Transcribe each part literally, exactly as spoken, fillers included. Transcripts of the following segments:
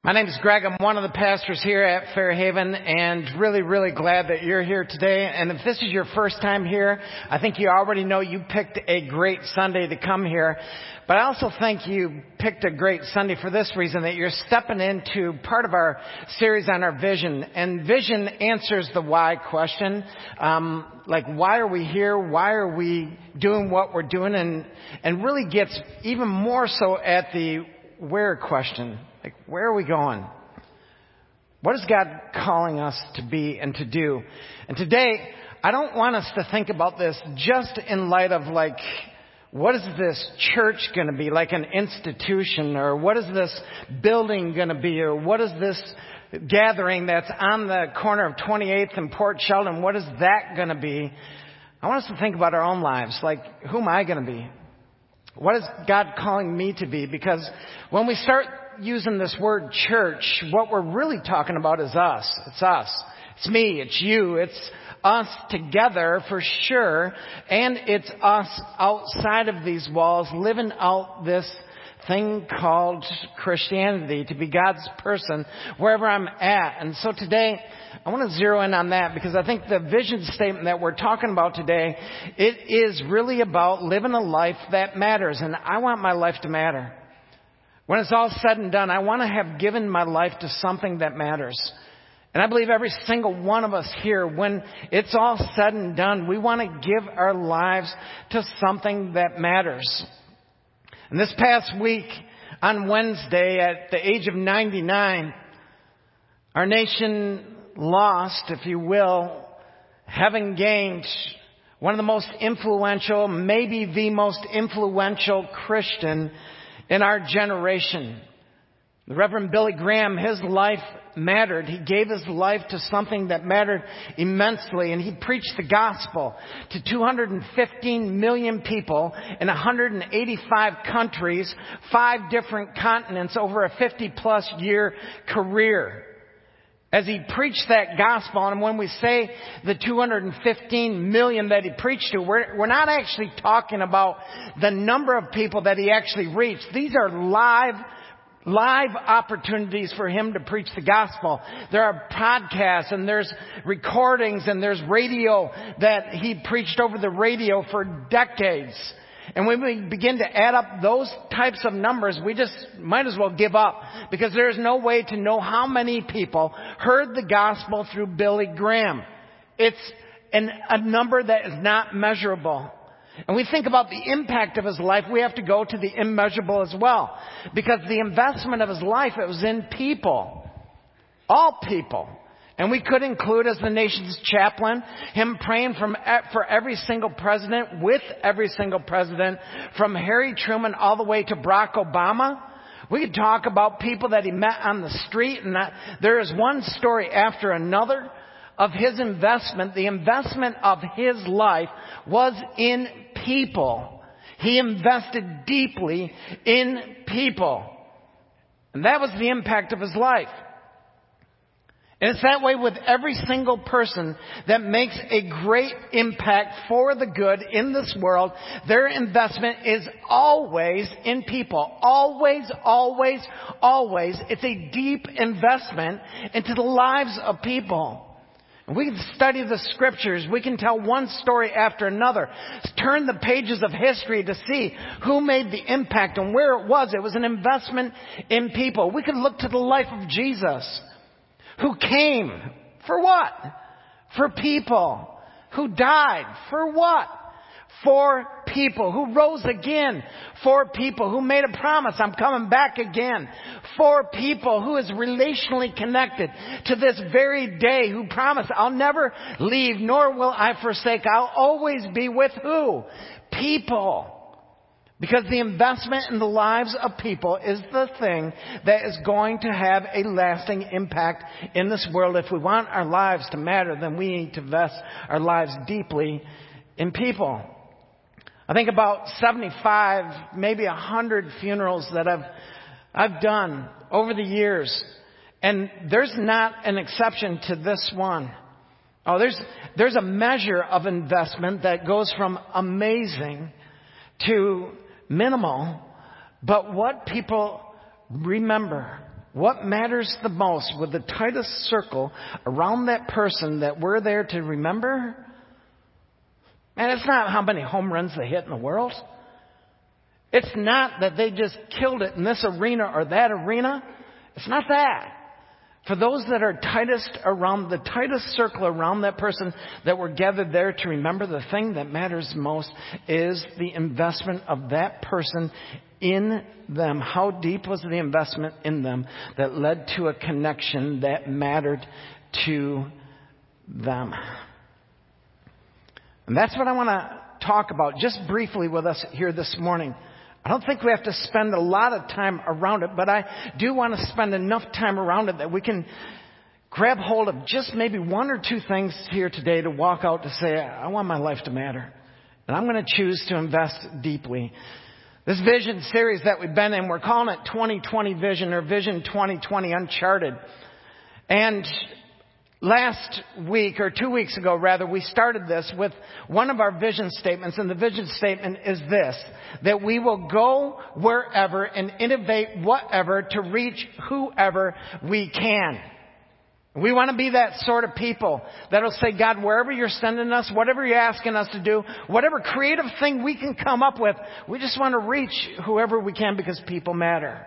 My name is Greg. I'm one of the pastors here at Fairhaven, and really, really glad that you're here today. And if this is your first time here, I think you already know you picked a great Sunday to come here. But I also think you picked a great Sunday for this reason, that you're stepping into part of our series on our vision. And vision answers the why question. Um, like, why are we here? Why are we doing what we're doing? And, and really gets even more so at the where question. Like, where are we going? What is God calling us to be and to do? And today, I don't want us to think about this just in light of like, what is this church going to be, like an institution? Or what is this building going to be? Or what is this gathering that's on the corner of twenty-eighth and Port Sheldon? What is that going to be? I want us to think about our own lives. Like, who am I going to be? What is God calling me to be? Because when we start using this word church, what we're really talking about is us. It's us. It's me. It's you. It's us together for sure. And it's us outside of these walls living out this thing called Christianity, to be God's person wherever I'm at. And so today, I want to zero in on that because I think the vision statement that we're talking about today, it is really about living a life that matters. And I want my life to matter. When it's all said and done, I want to have given my life to something that matters. And I believe every single one of us here, when it's all said and done, we want to give our lives to something that matters. And this past week, on Wednesday, at the age of ninety-nine, our nation lost, if you will, having gained one of the most influential, maybe the most influential Christian in our generation. The Reverend Billy Graham, his life mattered. He gave his life to something that mattered immensely, and he preached the gospel to two hundred fifteen million people in one hundred eighty-five countries, five different continents over a fifty plus year career. As he preached that gospel, and when we say the two hundred fifteen million that he preached to, we're, we're not actually talking about the number of people that he actually reached. These are live, live opportunities for him to preach the gospel. There are podcasts, and there's recordings, and there's radio that he preached over the radio for decades. And when we begin to add up those types of numbers, we just might as well give up, because there's no way to know how many people heard the gospel through Billy Graham. It's an, a number that is not measurable. And we think about the impact of his life, we have to go to the immeasurable as well. Because the investment of his life, it was in people. All people. And we could include, as the nation's chaplain, him praying from, for every single president, with every single president, from Harry Truman all the way to Barack Obama. We could talk about people that he met on the street, and that there is one story after another of his investment. The investment of his life was in people. He invested deeply in people. And that was the impact of his life. And it's that way with every single person that makes a great impact for the good in this world. Their investment is always in people. Always, always, always. It's a deep investment into the lives of people. And we can study the scriptures. We can tell one story after another. Turn the pages of history to see who made the impact and where it was. It was an investment in people. We could look to the life of Jesus, who came for what? For people. Who died for what? For people. Who rose again for people. Who made a promise, I'm coming back again. For people. Who is relationally connected to this very day. Who promised, I'll never leave, nor will I forsake. I'll always be with who? People. Because the investment in the lives of people is the thing that is going to have a lasting impact in this world. If we want our lives to matter, then we need to invest our lives deeply in people. I think about seventy-five, maybe one hundred funerals that I've, I've done over the years. And there's not an exception to this one. Oh, there's, there's a measure of investment that goes from amazing to minimal, but what people remember, what matters the most with the tightest circle around that person that we're there to remember? And it's not how many home runs they hit in the world. It's not that they just killed it in this arena or that arena. It's not that. For those that are tightest around, the tightest circle around that person that we're gathered there to remember, the thing that matters most is the investment of that person in them. How deep was the investment in them that led to a connection that mattered to them? And that's what I want to talk about just briefly with us here this morning. I don't think we have to spend a lot of time around it, but I do want to spend enough time around it that we can grab hold of just maybe one or two things here today to walk out to say, I want my life to matter. And I'm going to choose to invest deeply. This vision series that we've been in, we're calling it twenty twenty Vision or Vision twenty twenty Uncharted. And last week, or two weeks ago rather, we started this with one of our vision statements, and the vision statement is this: that we will go wherever and innovate whatever to reach whoever we can. We want to be that sort of people that'll say, God, wherever you're sending us, whatever you're asking us to do, whatever creative thing we can come up with, we just want to reach whoever we can because people matter.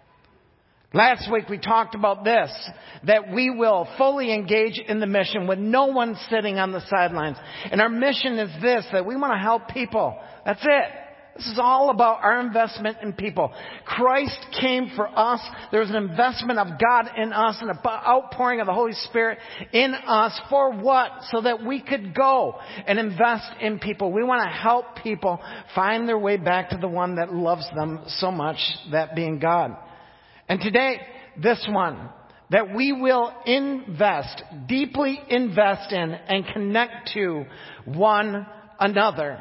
Last week we talked about this, that we will fully engage in the mission with no one sitting on the sidelines. And our mission is this, that we want to help people. That's it. This is all about our investment in people. Christ came for us. There's an investment of God in us and an outpouring of the Holy Spirit in us. For what? So that we could go and invest in people. We want to help people find their way back to the one that loves them so much, that being God. And today, this one, that we will invest, deeply invest in and connect to one another.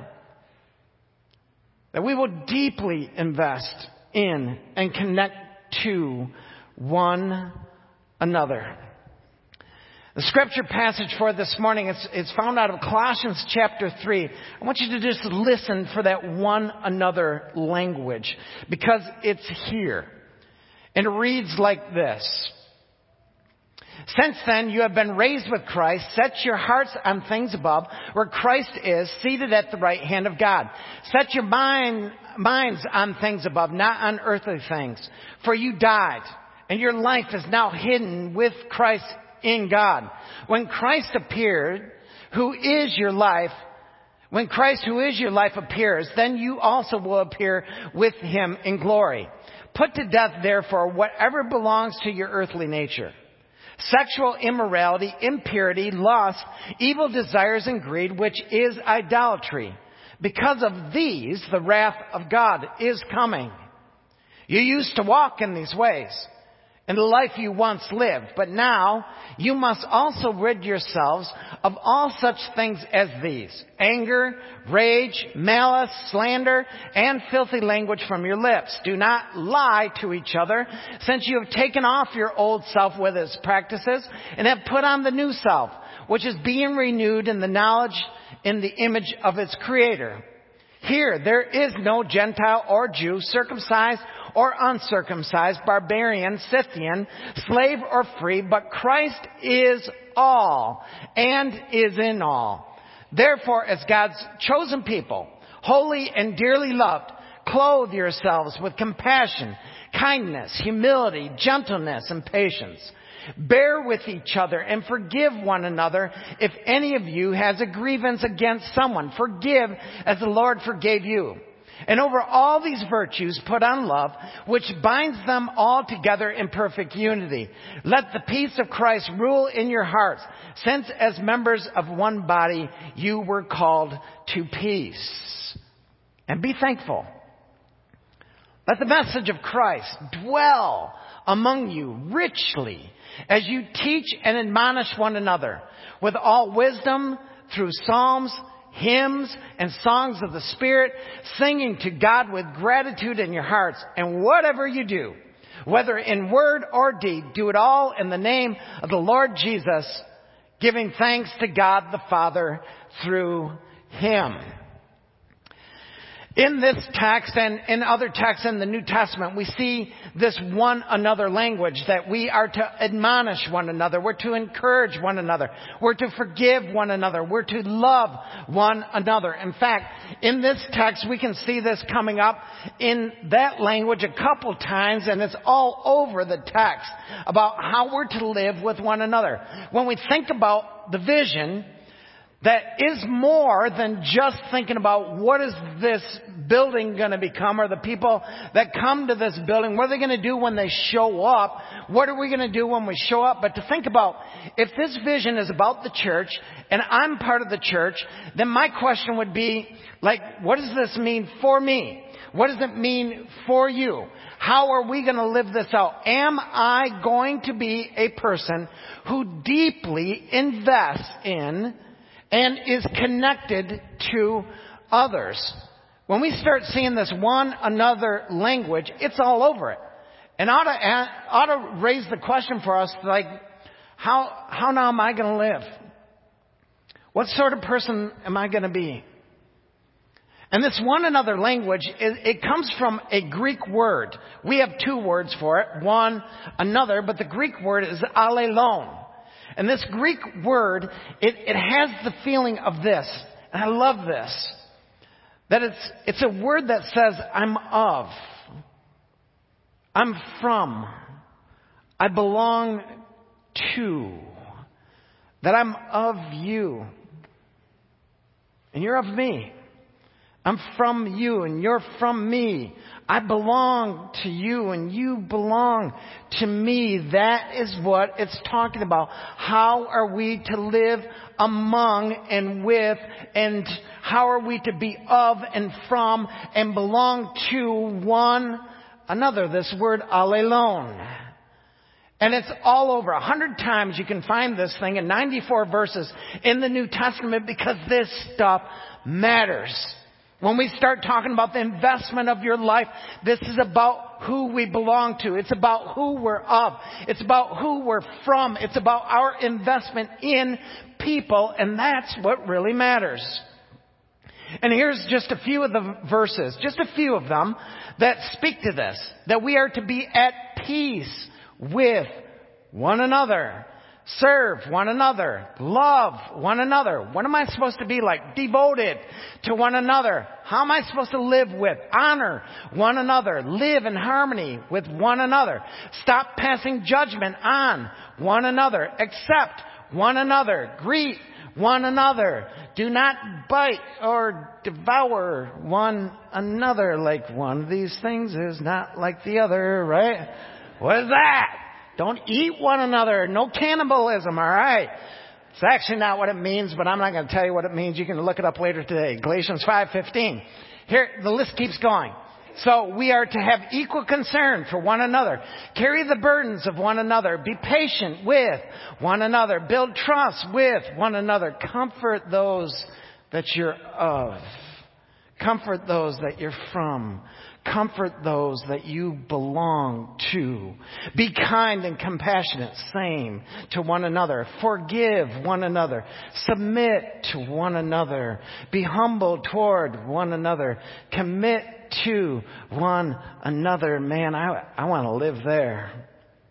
That we will deeply invest in and connect to one another. The scripture passage for this morning is, is found out of Colossians chapter three. I want you to just listen for that one another language, because it's here. And it reads like this. Since then you have been raised with Christ. Set your hearts on things above, where Christ is, seated at the right hand of God. Set your mind, minds on things above, not on earthly things. For you died, and your life is now hidden with Christ in God. When Christ appeared, who is your life, when Christ, who is your life, appears, then you also will appear with him in glory. Put to death, therefore, whatever belongs to your earthly nature: sexual immorality, impurity, lust, evil desires, and greed, which is idolatry. Because of these, the wrath of God is coming. You used to walk in these ways in the life you once lived, but now you must also rid yourselves of all such things as these: anger, rage, malice, slander, and filthy language from your lips. Do not lie to each other, since you have taken off your old self with its practices and have put on the new self, which is being renewed in the knowledge in the image of its creator. Here there is no Gentile or Jew, circumcised or uncircumcised, barbarian, Scythian, slave or free, but Christ is all and is in all. Therefore, as God's chosen people, holy and dearly loved, clothe yourselves with compassion, kindness, humility, gentleness, and patience. Bear with each other and forgive one another. If any of you has a grievance against someone, forgive as the Lord forgave you. And over all these virtues put on love, which binds them all together in perfect unity. Let the peace of Christ rule in your hearts, since as members of one body you were called to peace. And be thankful. Let the message of Christ dwell among you richly, as you teach and admonish one another with all wisdom through psalms, hymns, and songs of the Spirit, singing to God with gratitude in your hearts. And whatever you do, whether in word or deed, do it all in the name of the Lord Jesus, giving thanks to God the Father through him. In this text and in other texts in the New Testament, we see this one another language that we are to admonish one another. We're to encourage one another. We're to forgive one another. We're to love one another. In fact, in this text, we can see this coming up in that language a couple times, and it's all over the text about how we're to live with one another. When we think about the vision, that is more than just thinking about what is this building going to become, or the people that come to this building, what are they going to do when they show up? What are we going to do when we show up? But to think about, if this vision is about the church and I'm part of the church, then my question would be, like, what does this mean for me? What does it mean for you? How are we going to live this out? Am I going to be a person who deeply invests in and is connected to others? When we start seeing this one another language, it's all over it. And ought to, ought to raise the question for us, like, how, how now am I going to live? What sort of person am I going to be? And this one another language, it, it comes from a Greek word. We have two words for it, one, another, but the Greek word is allelon. And this Greek word, it, it has the feeling of this, and I love this, that it's, it's a word that says, I'm of, I'm from, I belong to, that I'm of you, and you're of me. I'm from you and you're from me. I belong to you and you belong to me. That is what it's talking about. How are we to live among and with, and how are we to be of and from and belong to one another? This word allelon. And it's all over. A hundred times you can find this thing in ninety-four verses in the New Testament, because this stuff matters. When we start talking about the investment of your life, this is about who we belong to. It's about who we're of. It's about who we're from. It's about our investment in people, and that's what really matters. And here's just a few of the verses, just a few of them, that speak to this, that we are to be at peace with one another. Serve one another. Love one another. What am I supposed to be like? Devoted to one another. How am I supposed to live with? Honor one another. Live in harmony with one another. Stop passing judgment on one another. Accept one another. Greet one another. Do not bite or devour one another. Like one of these things is not like the other, right? What is that? Don't eat one another. No cannibalism, all right? It's actually not what it means, but I'm not going to tell you what it means. You can look it up later today. Galatians five fifteen. Here, the list keeps going. So we are to have equal concern for one another. Carry the burdens of one another. Be patient with one another. Build trust with one another. Comfort those that you're of. Comfort those that you're from. Comfort those that you belong to. Be kind and compassionate, same to one another. Forgive one another. Submit to one another. Be humble toward one another. Commit to one another. Man, I, I want to live there.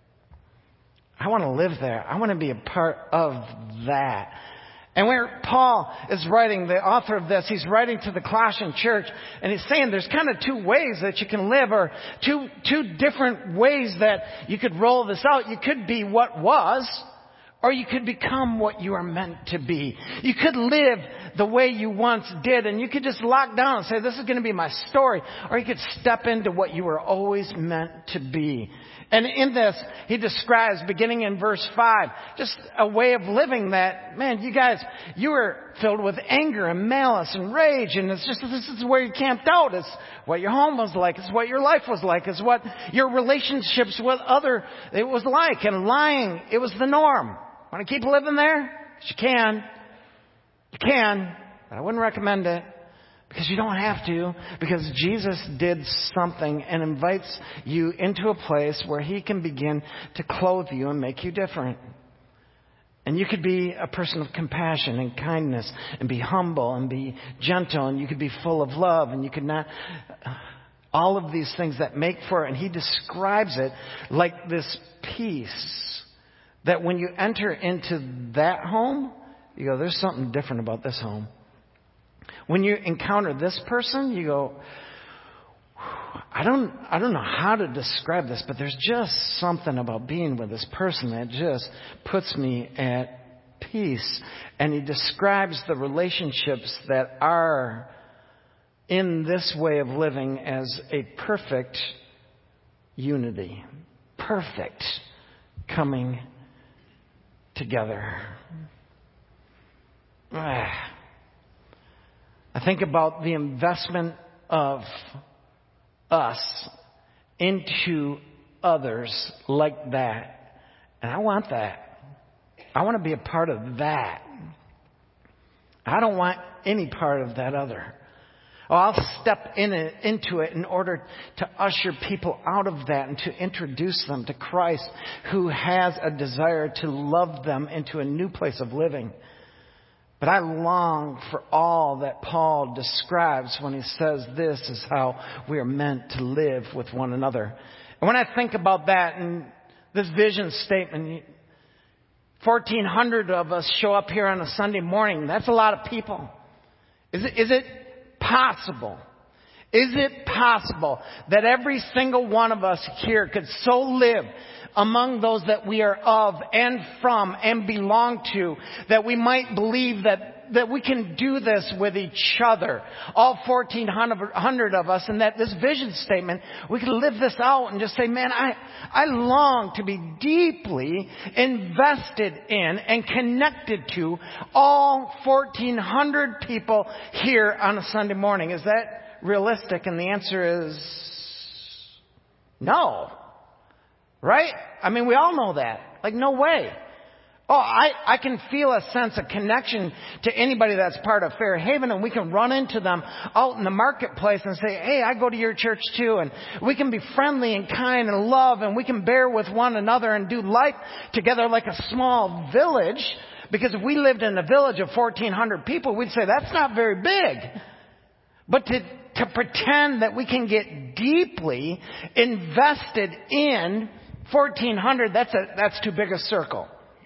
I want to live there. I want to be a part of that. And where Paul is writing, the author of this, he's writing to the Colossian church, and he's saying there's kind of two ways that you can live, or two, two different ways that you could roll this out. You could be what was, or you could become what you are meant to be. You could live the way you once did, and you could just lock down and say, this is going to be my story. Or you could step into what you were always meant to be. And in this, he describes, beginning in verse five, just a way of living that, man, you guys, you were filled with anger and malice and rage, and it's just, this is where you camped out. It's what your home was like. It's what your life was like. It's what your relationships with other, it was like. And lying, it was the norm. Want to keep living there? 'Cause you can. You can, but I wouldn't recommend it. Because you don't have to, because Jesus did something and invites you into a place where he can begin to clothe you and make you different. And And you could be a person of compassion and kindness and be humble and be gentle, and you could be full of love, and you could not... All of these things that make for... And he describes it like this peace that when you enter into that home, you go, there's something different about this home. When you encounter this person, you go, I don't, I don't know how to describe this, but there's just something about being with this person that just puts me at peace. And he describes the relationships that are in this way of living as a perfect unity. Perfect coming together. I think about the investment of us into others like that. And I want that. I want to be a part of that. I don't want any part of that other. Oh, I'll step in it, into it in order to usher people out of that and to introduce them to Christ, who has a desire to love them into a new place of living. But I long for all that Paul describes when he says this is how we are meant to live with one another. And when I think about that and this vision statement, fourteen hundred of us show up here on a Sunday morning. That's a lot of people. Is it, is it possible? Is it possible that every single one of us here could so live among those that we are of and from and belong to, that we might believe that, that we can do this with each other, all fourteen hundred of us, and that this vision statement, we can live this out and just say, man, I, I long to be deeply invested in and connected to all fourteen hundred people here on a Sunday morning. Is that realistic? And the answer is no. Right? I mean, we all know that. Like, no way. Oh, I, I can feel a sense of connection to anybody that's part of Fairhaven, and we can run into them out in the marketplace and say, hey, I go to your church too, and we can be friendly and kind and love, and we can bear with one another and do life together like a small village. Because if we lived in a village of fourteen hundred people, we'd say that's not very big. But to, to pretend that we can get deeply invested in fourteen hundred, that's a, that's too big a circle.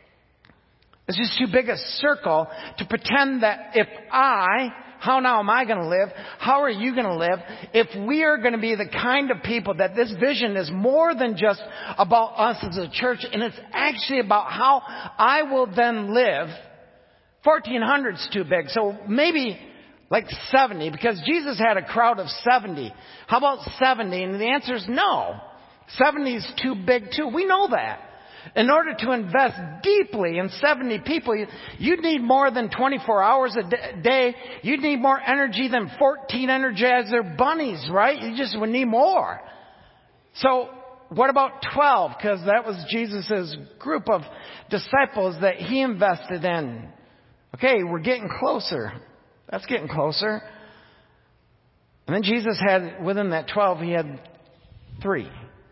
It's just too big a circle to pretend that if I, how now am I going to live? How are you going to live? If we are going to be the kind of people that this vision is more than just about us as a church, and it's actually about how I will then live. fourteen hundred is too big. So maybe like seventy, because Jesus had a crowd of seventy. How about seventy? And the answer is no. seventy is too big too. We know that. In order to invest deeply in seventy people, you'd need more than twenty-four hours a day. You'd need more energy than fourteen Energizer bunnies, right? You just would need more. So what about twelve? Because that was Jesus' group of disciples that he invested in. Okay, we're getting closer. That's getting closer. And then Jesus had, within that twelve, he had three.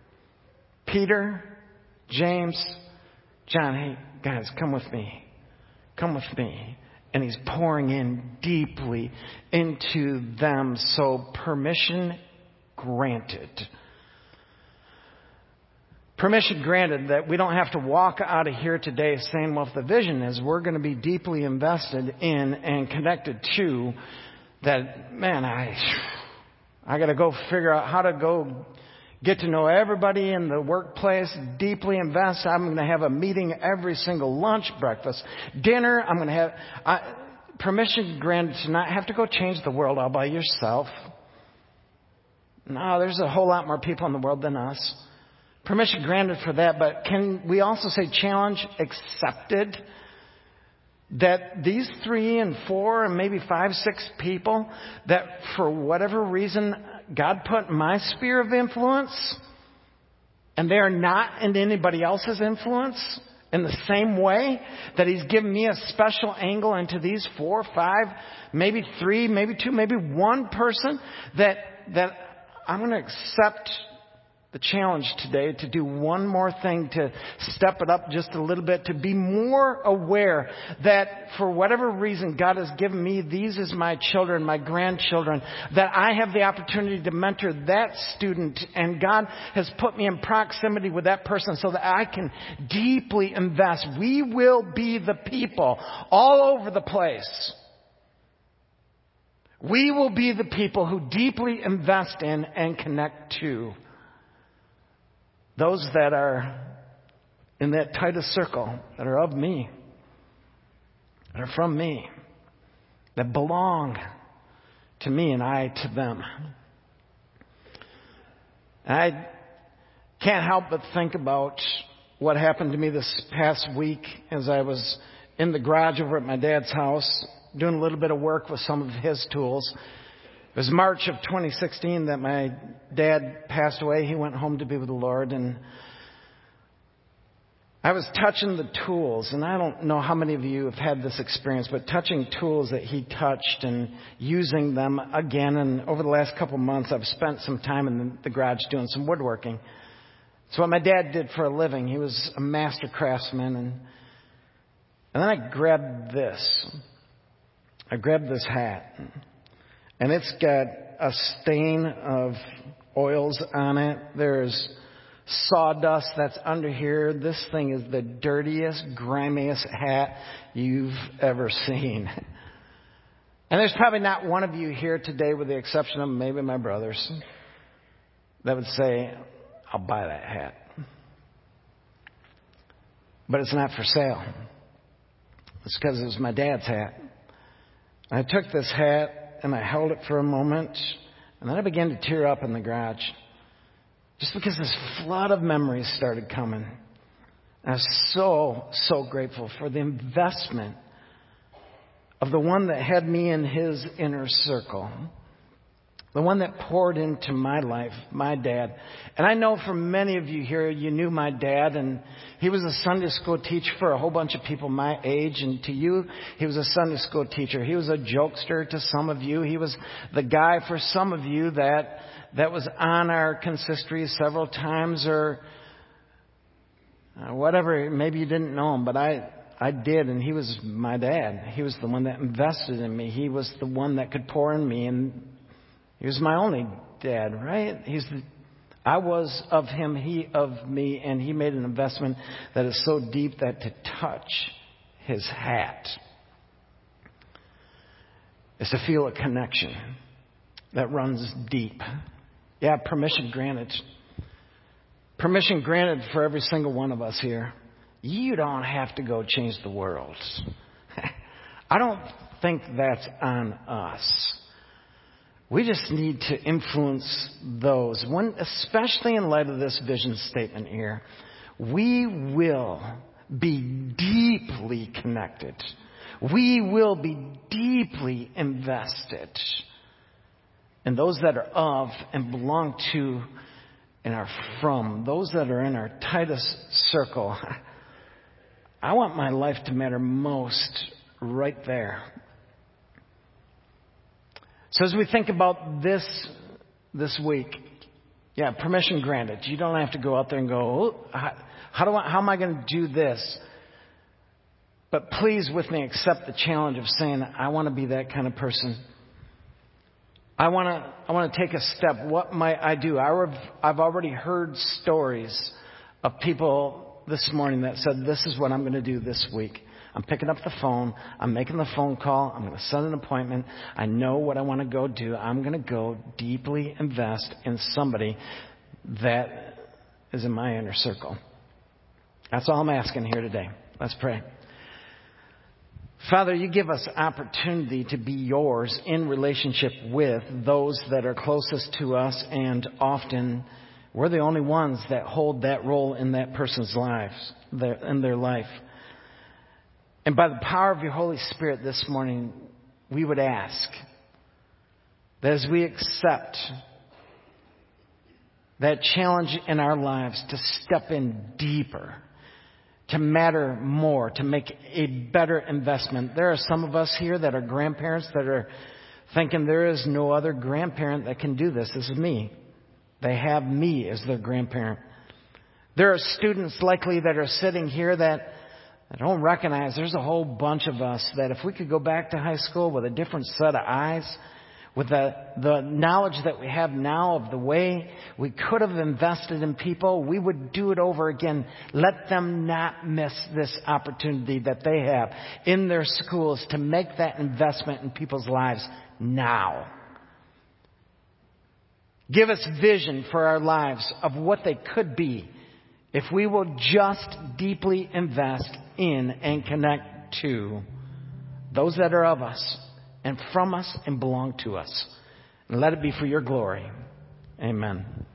Peter, James, John. Hey, guys, come with me. Come with me. And he's pouring in deeply into them. So permission granted. Permission granted that we don't have to walk out of here today saying, well, if the vision is we're going to be deeply invested in and connected to that, man, I, I got to go figure out how to go get to know everybody in the workplace, deeply invest. I'm going to have a meeting every single lunch, breakfast, dinner. I'm going to have I, permission granted to not have to go change the world all by yourself. No, there's a whole lot more people in the world than us. Permission granted for that, but can we also say challenge accepted? That these three and four and maybe five, six people that for whatever reason God put in my sphere of influence, and they are not in anybody else's influence in the same way that he's given me a special angle into these four, five, maybe three, maybe two, maybe one person that, that I'm going to accept the challenge today to do one more thing, to step it up just a little bit, to be more aware that for whatever reason God has given me these as my children, my grandchildren, that I have the opportunity to mentor that student, and God has put me in proximity with that person so that I can deeply invest. We will be the people all over the place. We will be the people who deeply invest in and connect to those that are in that tightest circle, that are of me, that are from me, that belong to me and I to them. I can't help but think about what happened to me this past week as I was in the garage over at my dad's house doing a little bit of work with some of his tools. It was March of twenty sixteen that my dad passed away. He went home to be with the Lord, and I was touching the tools, and I don't know how many of you have had this experience, but touching tools that he touched and using them again. And over the last couple of months, I've spent some time in the garage doing some woodworking. It's what my dad did for a living. He was a master craftsman, and and then I grabbed this. I grabbed this hat. And it's got a stain of oils on it. There's sawdust that's under here. This thing is the dirtiest, grimiest hat you've ever seen. And there's probably not one of you here today, with the exception of maybe my brothers, that would say, I'll buy that hat. But it's not for sale. It's because it was my dad's hat. And I took this hat and I held it for a moment, and then I began to tear up in the garage. Just because this flood of memories started coming. And I was so, so grateful for the investment of the one that had me in his inner circle. The one that poured into my life, my dad. And I know for many of you here, you knew my dad, and he was a Sunday school teacher for a whole bunch of people my age. And to you, he was a Sunday school teacher. He was a jokester to some of you. He was the guy for some of you that that was on our consistory several times, or uh, whatever. Maybe you didn't know him, but I, I did, and he was my dad. He was the one that invested in me. He was the one that could pour in me, and he was my only dad, right? He's the, I was of him, he of me, and he made an investment that is so deep that to touch his hat is to feel a connection that runs deep. Yeah, permission granted. Permission granted for every single one of us here. You don't have to go change the world. I don't think that's on us. We just need to influence those. When, especially in light of this vision statement here, we will be deeply connected. We will be deeply invested in those that are of and belong to and are from, those that are in our tightest circle. I want my life to matter most right there. So as we think about this this week, yeah, permission granted. You don't have to go out there and go, oh, how, how do I, how am I going to do this? But please, with me, accept the challenge of saying, I want to be that kind of person. I want to I want to take a step. What might I do? I, I've already heard stories of people this morning that said, this is what I'm going to do this week. I'm picking up the phone. I'm making the phone call. I'm going to set an appointment. I know what I want to go do. I'm going to go deeply invest in somebody that is in my inner circle. That's all I'm asking here today. Let's pray. Father, you give us opportunity to be yours in relationship with those that are closest to us, and often we're the only ones that hold that role in that person's lives, their, in their life. And by the power of your Holy Spirit this morning, we would ask that as we accept that challenge in our lives to step in deeper, to matter more, to make a better investment. There are some of us here that are grandparents that are thinking there is no other grandparent that can do this. This is me. They have me as their grandparent. There are students likely that are sitting here that I don't recognize. There's a whole bunch of us that if we could go back to high school with a different set of eyes, with the, the knowledge that we have now of the way we could have invested in people, we would do it over again. Let them not miss this opportunity that they have in their schools to make that investment in people's lives now. Give us vision for our lives of what they could be if we will just deeply invest in and connect to those that are of us and from us and belong to us. And let it be for your glory. Amen.